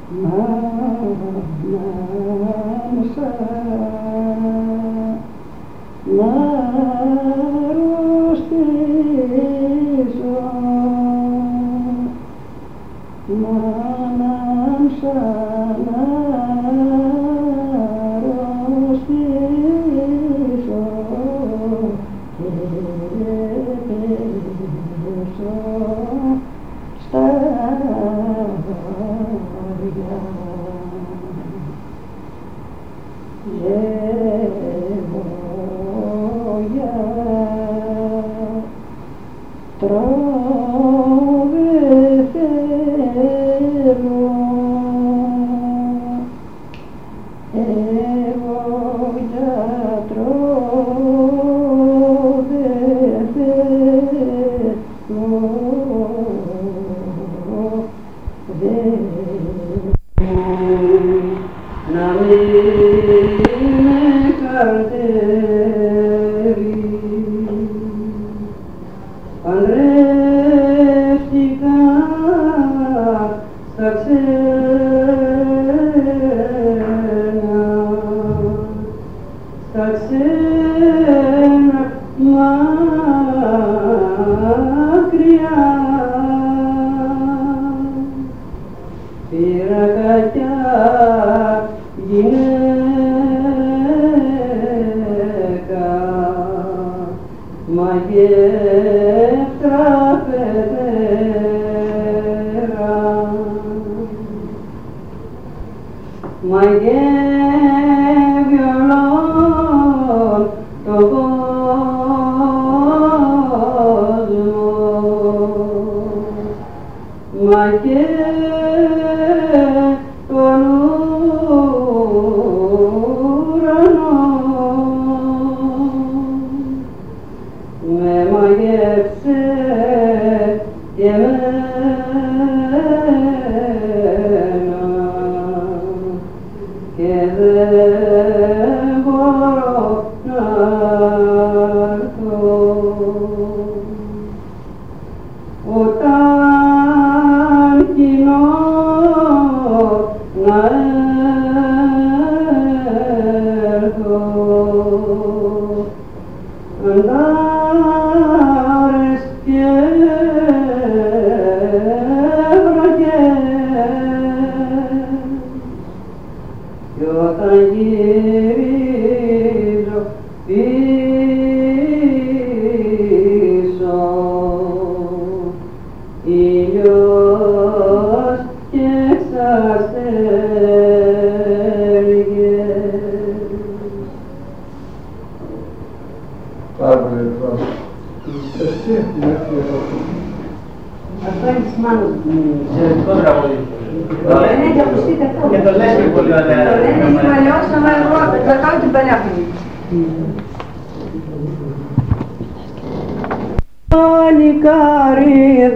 Παλικάρι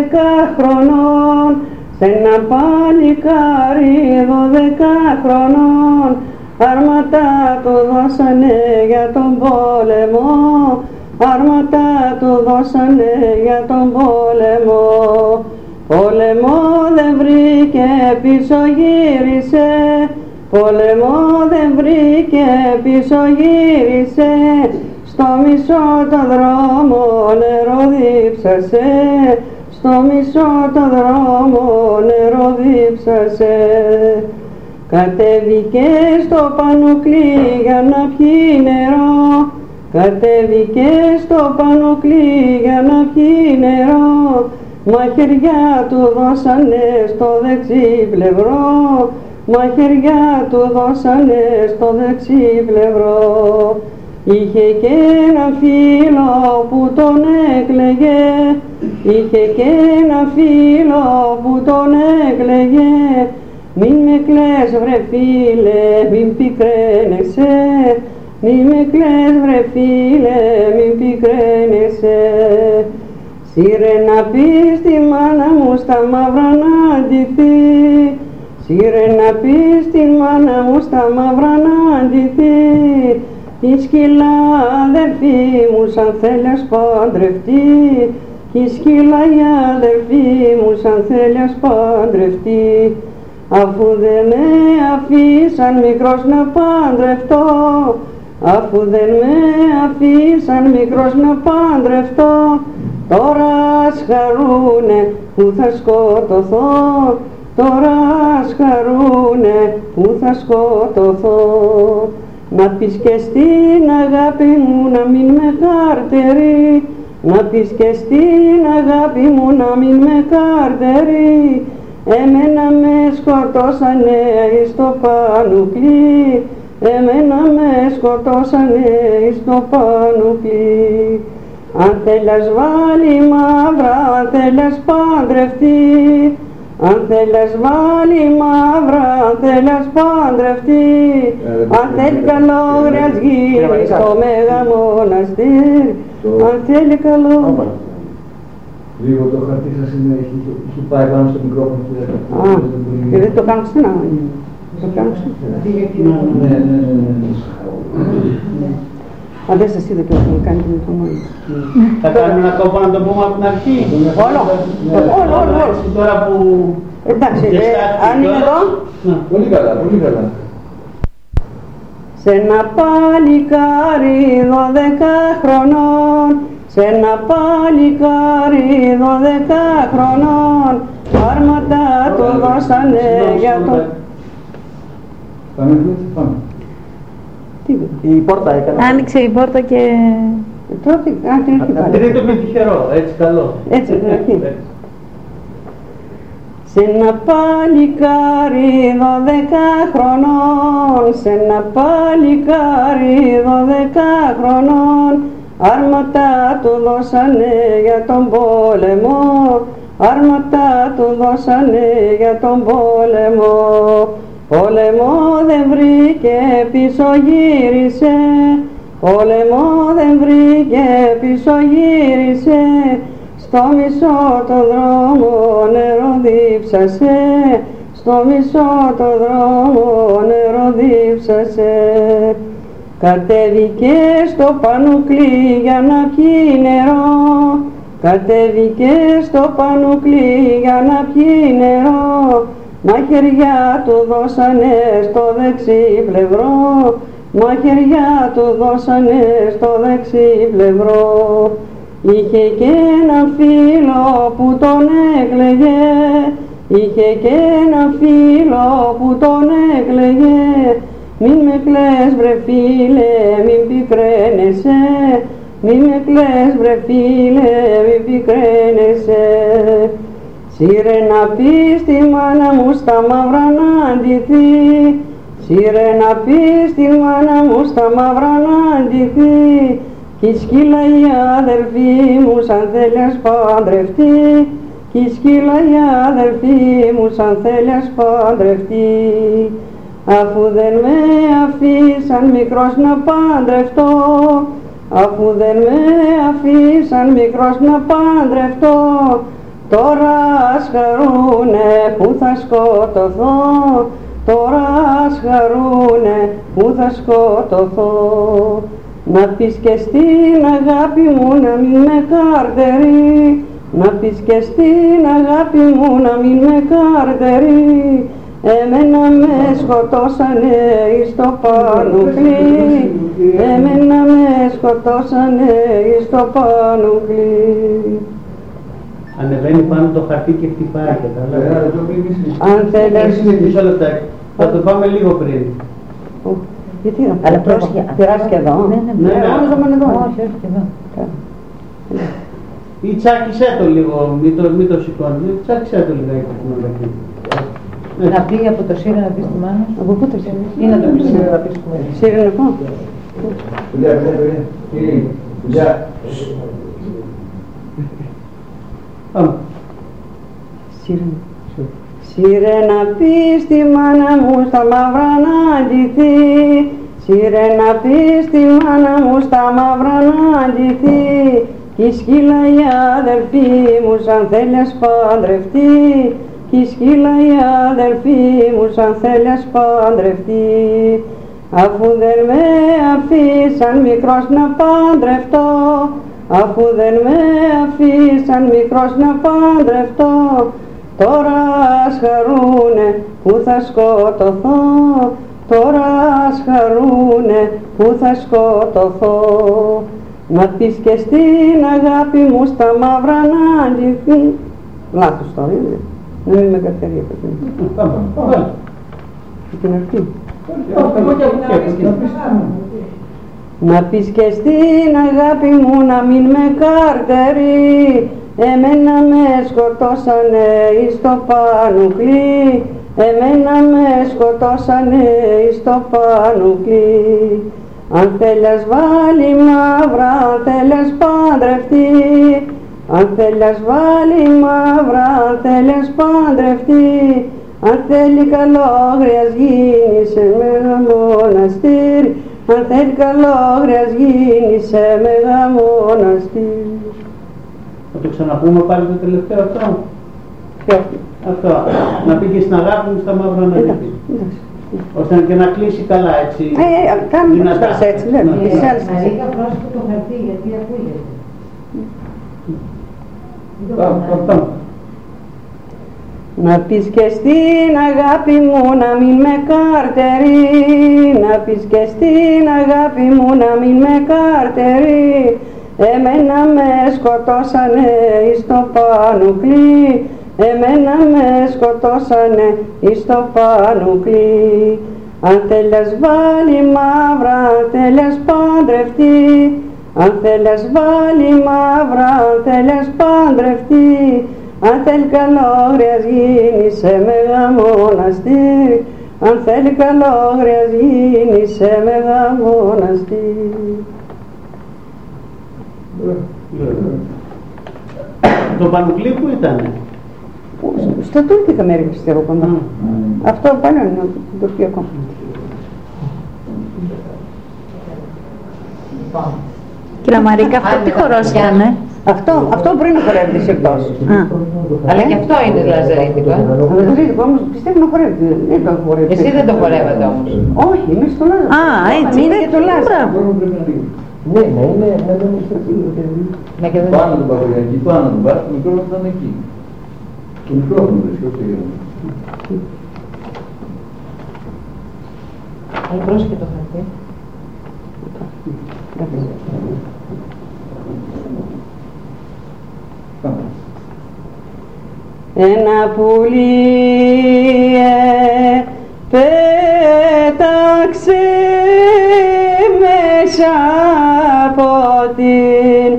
12 χρονών, σ' ένα παλικάρι 12 χρονών, άρματα του δώσανε για τον πόλεμο, άρματα του δώσανε για τον πόλεμο. Πόλεμο δεν βρήκε, πίσω γύρισε, πόλεμο δεν βρήκε, πίσω γύρισε, στο μισό το δρόμο νερό δίψασε, στο μισό το δρόμο νερό δίψασε. Κατέβηκε στο πανουκλί για να πιει νερό, κατέβηκε στο πανουκλί για να πιει νερό, μαχαιριά του δώσανε στο δεξί πλευρό, μαχαιριά του δώσανε στο δεξί πλευρό. Είχε και ένα φίλο που τον έκλαιγε, είχε και ένα φίλο που τον έκλαιγε, μην με κλαις βρε φίλε, μην πικραίνεσαι, μην με κλαις βρε φίλε, μην πικραίνεσαι. Σύρε να πεις στη μάνα μου στα μαύρα να ντυθεί, σύρε να πεις στη μάνα μου στα μαύρα να ντυθεί, η σκύλα αδερφή μου σαν θέλει ας παντρευτεί, η σκύλα η αδερφή μου σαν θέλει ας παντρευτεί. αφού δεν με αφήσαν μικρός να παντρευτώ, αφού δεν με αφήσαν μικρός να παντρευτώ, τώρα ας χαρούνε που θα σκοτωθώ, τώρα ας χαρούνε που θα σκοτωθώ. Να πεις και στην αγάπη μου να μην με καρτερεί, να πεις και στην αγάπη μου να μην με καρτερεί, εμένα με σκοτώσανε στο πανουκλί, εμένα με σκοτώσανε στο πανουκλί. Αν θέλεις βάλει μαύρα, αν θέλεις παντρευτεί, αν θέλεις βάλει μαύρα, αν θέλεις παντρευτεί, αν θέλει καλό γρας γύρι στο Μέγα Μοναστήρι, αν θέλει καλό. Λίγο το χαρτί σας είναι, έχει πάει πάνω στο μικρόφωνο και δεν το κάνω ξανά. Το κάνω ξανά. Αν δεν σας είδα και όχι να κάνετε με το μόνο. Θα κάνουμε ένα κόπο να το πούμε από την αρχή. Όλο. Τώρα που... Εντάξει, αν είναι εδώ. Πολύ καλά, πολύ καλά. Σε ένα παλικάρι 12 χρονών, σε ένα παλικάρι 12 χρονών, άρματα το δώσανε για το... Πάμε. Η πόρτα έκανε. Άνοιξε η πόρτα και... Τώρα την αρχή πάλι. Δεν το πει τυχερό, έτσι καλό. Έτσι, την αρχή. Σε ένα παλικάρι 12 χρονών, σε ένα παλικάρι 12 χρονών, άρματα του δώσανε για τον πόλεμο, άρματα του δώσανε για τον πόλεμο. Πόλεμο δεν βρήκε, πίσω γύρισε, πόλεμο δεν βρήκε, πίσω γύρισε, στο μισό το δρόμο νερό δίψασε, στο μισό το δρόμο νερό δίψασε. Κατέβηκε στο πανουκλί για να πιει νερό, κατέβηκε στο πανουκλί για να πιει νερό, μαχαιριά του δώσανε στο δεξί πλευρό, μαχαιριά του δώσανε στο δεξί πλευρό. Είχε και έναν φίλο που τον έκλαιγε, είχε και έναν φίλο που τον έκλαιγε, μην με κλαις βρε φίλε, μην πικραίνεσαι, μην με κλαις βρε φίλε, μην πικραίνεσαι. Σύρε να πεις στη μάνα μου στα μαύρα να ντυθεί, σύρε να πεις στη μάνα μου στα μαύρα να ντυθεί, κι σκύλα η αδερφή μου σαν θέλεις παντρευτεί, κι σκύλα η αδερφή μου σαν θέλεις παντρευτεί. Αφού δεν με αφήσαν μικρός να παντρευτώ, αφού δεν με αφήσαν μικρός να παντρευτώ, τώρα ας χαρούνε που θα σκοτωθώ, τώρα ας χαρούνε που θα σκοτωθώ. Να πεις και στην αγάπη μου να μην με καρτερεί, να πεις και στην αγάπη μου να μην με καρτερεί, εμένα με σκοτώσανε στο πανουκλί, εμένα με σκοτώσανε στο πανουκλί. Ανεβαίνει πάνω το χαρτί και χτυπάει, κατάλαβα. Αν θέλεις... Μισό λεπτάκι. Θα το πάμε λίγο πριν. Γιατί να Αλλά πρόσεχε. πειράζει και εδώ. Ναι, νόμιζα μόνο εδώ. Όχι, όχι και εδώ. Ή τσάκισέ το λίγο, μην το σηκώνει. Τσάκισέ το λιγάκι στην οδική. Να πει από το Σύρα να πει στη μάνα σου. Από πού το ξέρεις? Ή να το πει Σύρα να πει στη μάνα σου. Σύρα να πω. Δουλειά. Πάμε. Σύρε να πεις στη μάνα μου στα μαύρα να ντυθεί, σύρε να πεις στη μάνα μου στα μαύρα να ντυθεί, κι σκύλα η αδερφή μου σαν θέλεις παντρευτεί, κι σκύλα η αδερφή μου σαν θέλεις παντρευτεί. Αφού δεν με αφήσαν μικρός να παντρευτώ, αφού δεν με αφήσαν μικρός να παντρευτώ, τώρα ας χαρούνε που θα σκοτωθώ, τώρα ας χαρούνε που θα σκοτωθώ. Να πεις και στην αγάπη μου στα μαύρα να αντιθεί. Λάθος τώρα είναι, να μην με καθαρεί από την αρχή. Να πεις και στην αγάπη μου να μην με καρτερεί, εμένα με σκοτώσανε εις το πανουκλί, εμένα με σκοτώσανε εις το πανουκλί. Αν θέλεις βάλει μαύρα, αν θέλεις παντρευτεί, αν θέλεις βάλει μαύρα, αν θέλεις παντρευτεί, αν θέλει καλόγριας γίνει σε μέγα μοναστήρι, αν θέλει καλόγριας γίνει σε μέγα μοναστήρι. Θα το ξαναπούμε πάλι το τελευταίο αυτό. Ποιο? Αυτό, να πήγε στην αγάπη μου στα μαύρα να δει. Ώστε και να κλείσει καλά έτσι. Κάνουμε έτσι, λέμε. Μαρίκα, πρόσεχε το χαρτί γιατί ακούγεται. Να πεις και στην αγάπη μου να μην με καρτερεί, να πεις και στην αγάπη μου να μην με καρτερεί, εμένα με σκοτώσανε εις το πανουκλί, εμένα με σκοτώσανε εις το πανουκλί. Αν θέλεις βάλει μαύρα, αν θέλεις παντρευτεί, αν θέλεις βάλει μαύρα, αν θέλεις παντρευτεί, αν θέλει καλόγριας γίνει σε μέγα μοναστήρι, αν θέλει καλόγριας γίνει σε μέγα μοναστήρι. Το πανουκλί που ήτανε? Στο τουρκικά μέρη πιστεύω κοντά. Αυτό παλιό είναι το τουρκικό. Κυρία Μαρίκα, αυτό τι χορός ήτανε? Αυτό πριν να χορεύεται εκτός. Αλλά και αυτό είναι λαζαρίτικο. Λαζαρίτικο όμως πιστεύω να χορεύεται. Δεν το χορεύεται. Εσύ δεν το χορεύατε όμως. Όχι, εμείς το Λάζαρο. Α, έτσι είναι και το Λάζαρο. Ναι, να είναι πάνω του Παπαγιανική, πάνω του Μπάρ, το μικρόφωνο ήταν εκεί. Το μικρόφωνο δεν σχετικά. Αλλά πρόσεχε το χαρτί. Ένα πουλί πέταξε μέσα από την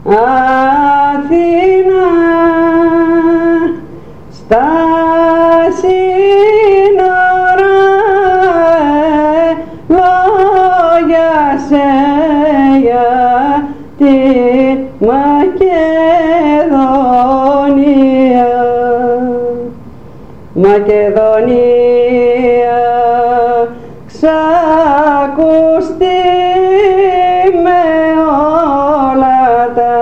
Αθήνα στα σύνορα λόγιασε για τη Μακεδονία. Μακεδονία ξακουστεί με όλα τα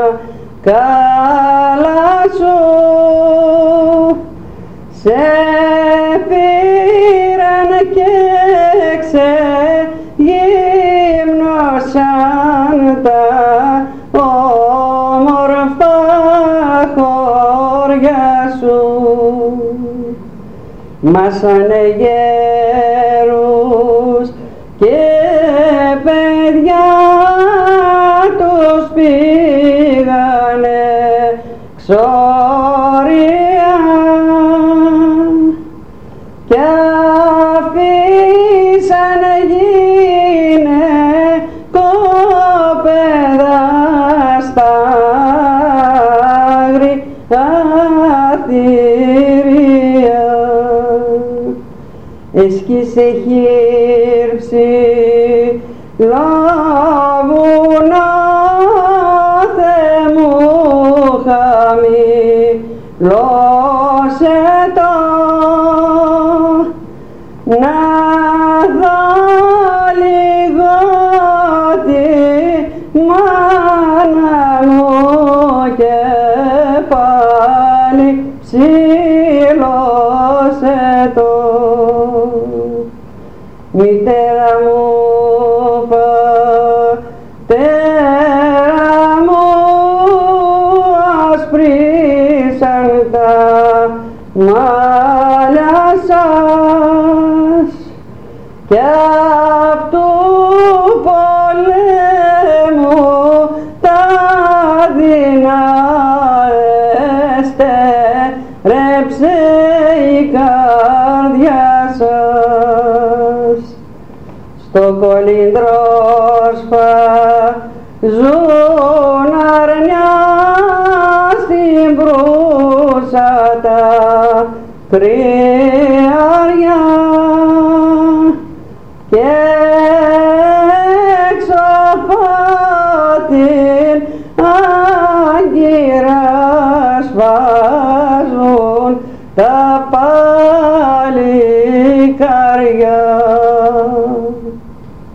καλά σου, σε πήραν και ξεγύμνωσαν τα όμορφα χώρια σου. Μάσανε γέρους και παιδιά τους πήγανε ξορία κι αφήσανε γυναικόπαιδα στα αγριά θηρία. Έσκησε χύρψη λάβουνα Θεέ μου χαμηλώσε το να δω λίγο τη μάνα μου και πάλι ψηλώσε το. Μητέρα μου, πατέρα μου, ασπρίσαν τα μάλια σας κι απ' του πολέμου τα δεινά εστερέψε η καρδιά σας. Στο κολύντρο σφαζούν αρνιά στην προύσα τα